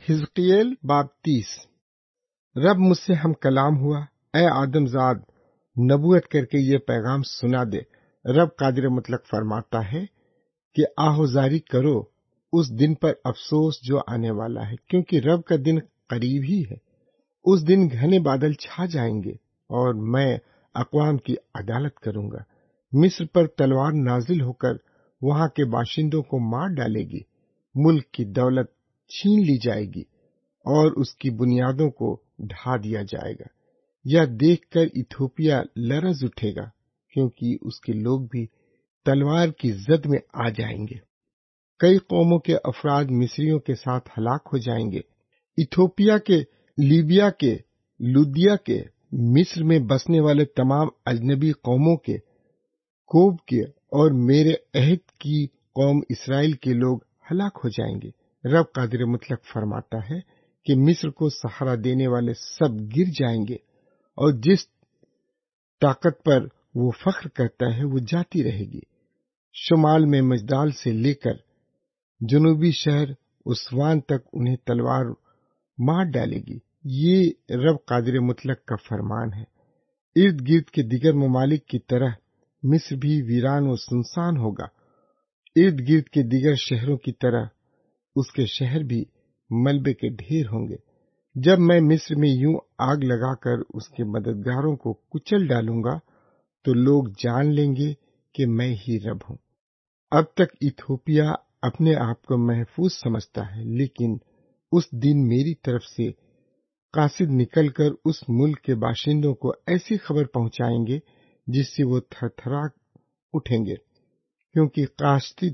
حزقیل باب 30۔ رب مجھ سے ہم کلام ہوا، اے آدم زاد، نبوت کر کے یہ پیغام سنا دے۔ رب قادر مطلق فرماتا ہے کہ آہوزاری کرو اس دن پر افسوس جو آنے والا ہے، کیونکہ رب کا دن قریب ہی ہے۔ اس دن گھنے بادل چھا جائیں گے اور میں اقوام کی عدالت کروں گا۔ مصر پر تلوار نازل ہو کر وہاں کے باشندوں کو مار ڈالے گی۔ ملک کی دولت چھین لی جائے گی اور اس کی بنیادوں کو ڈھا دیا جائے گا۔ یہ دیکھ کر ایتھوپیا لرز اٹھے گا، کیونکہ اس کے لوگ بھی تلوار کی زد میں آ جائیں گے۔ کئی قوموں کے افراد مصریوں کے ساتھ ہلاک ہو جائیں گے۔ ایتھوپیا کے، لیبیا کے، لودیا کے، مصر میں بسنے والے تمام اجنبی قوموں کے، کوب کے اور میرے عہد کی قوم اسرائیل کے لوگ ہلاک ہو جائیں گے۔ رب قادر مطلق فرماتا ہے کہ مصر کو سہارا دینے والے سب گر جائیں گے، اور جس طاقت پر وہ فخر کرتا ہے وہ جاتی رہے گی۔ شمال میں مجدال سے لے کر جنوبی شہر اسوان تک انہیں تلوار مار ڈالے گی۔ یہ رب قادر مطلق کا فرمان ہے۔ ارد گرد کے دیگر ممالک کی طرح مصر بھی ویران و سنسان ہوگا۔ ارد گرد کے دیگر شہروں کی طرح اس کے شہر بھی ملبے کے ڈھیر ہوں گے۔ جب میں مصر میں یوں آگ لگا کر اس کے مددگاروں کو کچل ڈالوں گا تو لوگ جان لیں گے کہ میں ہی رب ہوں۔ اب تک ایتھوپیا اپنے آپ کو محفوظ سمجھتا ہے، لیکن اس دن میری طرف سے قاصد نکل کر اس ملک کے باشندوں کو ایسی خبر پہنچائیں گے جس سے وہ تھر تھرا اٹھیں گے، کیونکہ قاصد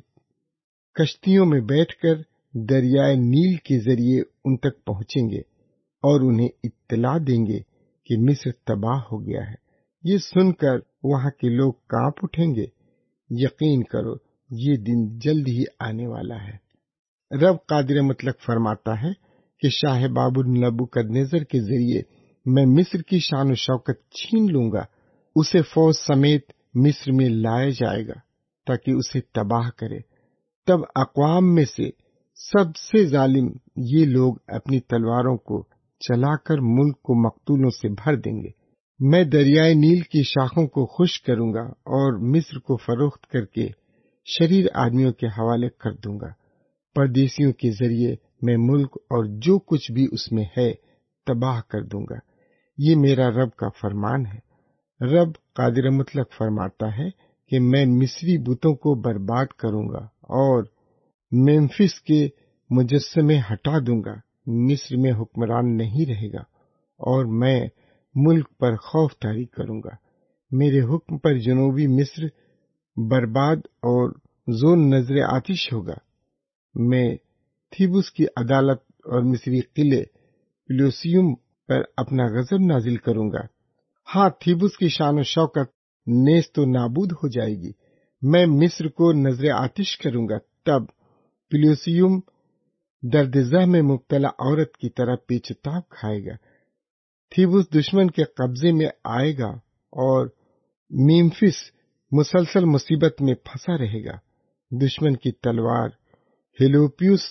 کشتیوں میں بیٹھ کر دریائے نیل کے ذریعے ان تک پہنچیں گے اور انہیں اطلاع دیں گے کہ مصر تباہ ہو گیا ہے۔ یہ سن کر وہاں کے لوگ کانپ اٹھیں گے۔ یقین کرو یہ دن جلد ہی آنے والا ہے۔ رب قادر مطلق فرماتا ہے کہ شاہ بابل نبوکدنیزر کے ذریعے میں مصر کی شان و شوکت چھین لوں گا۔ اسے فوج سمیت مصر میں لایا جائے گا تاکہ اسے تباہ کرے۔ تب اقوام میں سے سب سے ظالم یہ لوگ اپنی تلواروں کو چلا کر ملک کو مقتولوں سے بھر دیں گے۔ میں دریائے نیل کی شاخوں کو خشک کروں گا اور مصر کو فروخت کر کے شریر آدمیوں کے حوالے کر دوں گا۔ پردیسیوں کے ذریعے میں ملک اور جو کچھ بھی اس میں ہے تباہ کر دوں گا۔ یہ میرا رب کا فرمان ہے۔ رب قادر مطلق فرماتا ہے کہ میں مصری بتوں کو برباد کروں گا اور ممفس کے مجسمے ہٹا دوں گا۔ مصر میں حکمران نہیں رہے گا اور میں ملک پر خوف طاری کروں گا۔ میرے حکم پر جنوبی مصر برباد اور زون نظر آتش ہوگا۔ میں تھیبس کی عدالت اور مصری قلعے پلوسیوم پر اپنا غضب نازل کروں گا۔ ہاں، تھیبس کی شان و شوکت نیست و نابود ہو جائے گی۔ میں مصر کو نظر آتش کروں گا۔ تب پلوسیوم درد زہ میں مبتلا عورت کی طرح پیچتاب کھائے گا۔ تھیبس دشمن کے قبضے میں آئے گا اور میمفس مسلسل مصیبت میں پھنسا رہے گا۔ دشمن کی تلوار ہیلوپیوس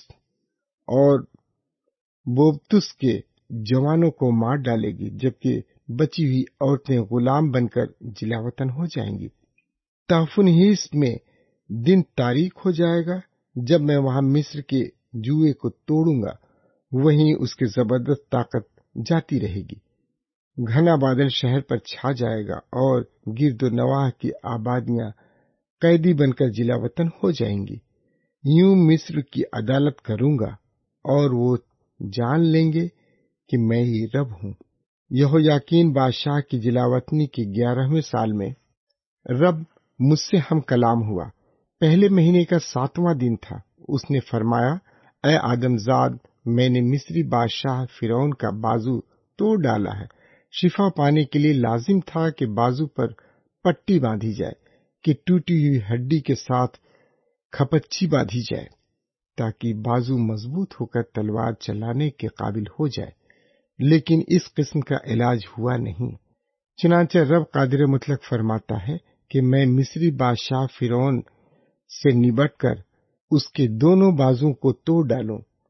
اور بوبتس کے جوانوں کو مار ڈالے گی، جبکہ بچی ہوئی عورتیں غلام بن کر جلاوطن ہو جائیں گی۔ تافنہیس میں دن تاریک ہو جائے گا جب میں وہاں مصر کے جوئے کو توڑوں گا، وہیں اس کی زبردست طاقت جاتی رہے گی۔ گھنا بادل شہر پر چھا جائے گا اور گرد و نواح کی آبادیاں قیدی بن کر جلاوطن ہو جائیں گی۔ یوں مصر کی عدالت کروں گا اور وہ جان لیں گے کہ میں ہی رب ہوں۔ یہویاکین بادشاہ کی جلاوطنی کے 11ویں سال میں رب مجھ سے ہم کلام ہوا۔ پہلے مہینے کا 7واں دن تھا۔ اس نے فرمایا، اے آدم زاد، میں نے مصری بادشاہ فرعون کا بازو توڑ ڈالا ہے۔ شفا پانے کے لیے لازم تھا کہ بازو پر پٹی باندھی جائے، کہ ٹوٹی ہوئی ہڈی کے ساتھ کھپچی باندھی جائے، تاکہ بازو مضبوط ہو کر تلوار چلانے کے قابل ہو جائے۔ لیکن اس قسم کا علاج ہوا نہیں۔ چنانچہ رب قادر مطلق فرماتا ہے کہ میں مصری بادشاہ فرعون سے نبٹ کر اس کے دونوں بازوں کو توڑ ڈالوں۔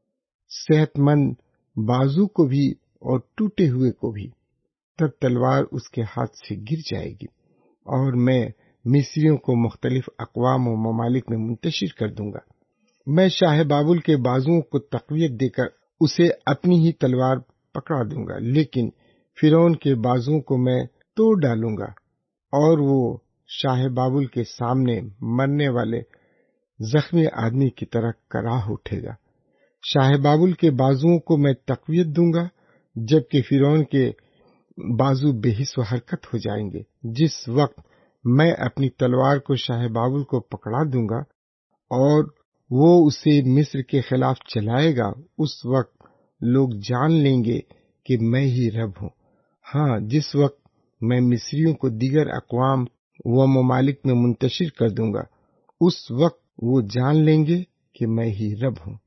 صحت مند بازو کو بھی اور ٹوٹے ہوئے کو بھی، تب تلوار اس کے ہاتھ سے گر جائے گی اور میں مصریوں کو مختلف اقوام و ممالک میں منتشر کر دوں گا۔ میں شاہ بابل کے بازوؤں کو تقویت دے کر اسے اپنی ہی تلوار پکڑا دوں گا، لیکن فرعون کے بازوؤں کو میں توڑ ڈالوں گا اور وہ شاہ بابل کے سامنے مرنے والے زخمی آدمی کی طرح کراہ اٹھے گا۔ شاہ بابل کے بازوؤں کو میں تقویت دوں گا، جبکہ فرعون کے بازو بے حس و حرکت ہو جائیں گے۔ جس وقت میں اپنی تلوار کو شاہ بابل کو پکڑا دوں گا اور وہ اسے مصر کے خلاف چلائے گا، اس وقت لوگ جان لیں گے کہ میں ہی رب ہوں۔ ہاں، جس وقت میں مصریوں کو دیگر اقوام و ممالک میں منتشر کر دوں گا، اس وقت وہ جان لیں گے کہ میں ہی رب ہوں۔